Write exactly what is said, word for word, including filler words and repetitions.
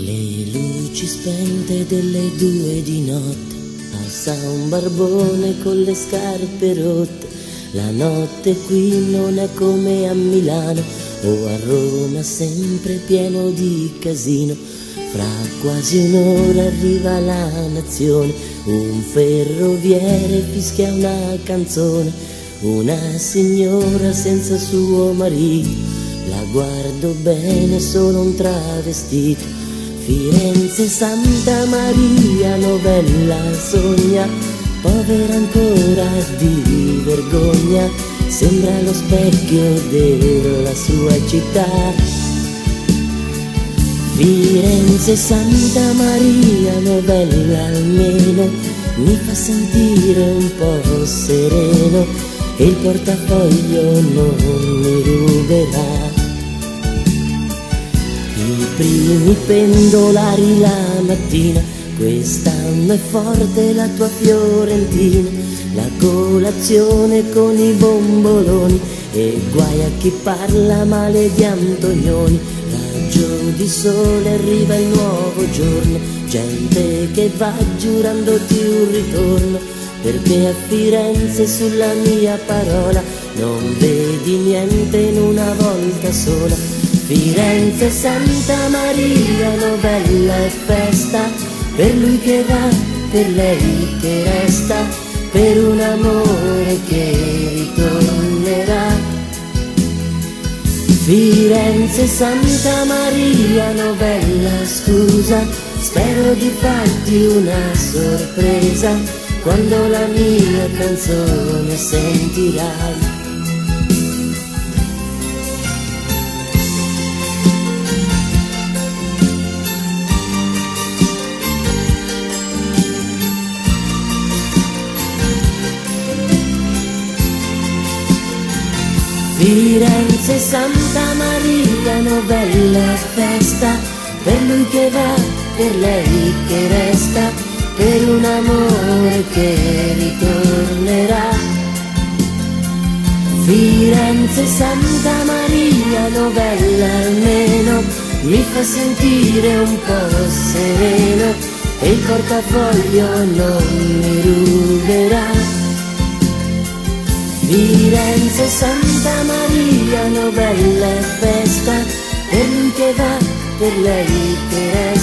Le luci spente delle due di notte, passa un barbone con le scarpe rotte. La notte qui non è come a Milano o a Roma, sempre pieno di casino. Fra quasi un'ora arriva la nazione, un ferroviere fischia una canzone. Una signora senza suo marito, la guardo bene, solo un travestito. Firenze, Santa Maria Novella sogna, povera ancora di vergogna, sembra lo specchio della sua città. Firenze, Santa Maria Novella almeno mi fa sentire un po' sereno, e il portafoglio non mi ruberà. I primi pendolari la mattina, quest'anno è forte la tua Fiorentina. La colazione con i bomboloni, e guai a chi parla male di Antonioni. Raggio di sole, arriva il nuovo giorno, gente che va giurandoti un ritorno, perché a Firenze sulla mia parola non vedi niente in una volta sola. Firenze, Santa Maria Novella è festa, per lui che va, per lei che resta, per un amore che ritornerà. Firenze, Santa Maria Novella, scusa, spero di farti una sorpresa quando la mia canzone sentirai. Firenze, Santa Maria Novella festa, per lui che va, per lei che resta, per un amore che ritornerà. Firenze, Santa Maria Novella almeno mi fa sentire un po' sereno, e il portafoglio non mi ruberà. Firenze, Santa Maria Novella è festa, per lui che va, per lei che resta.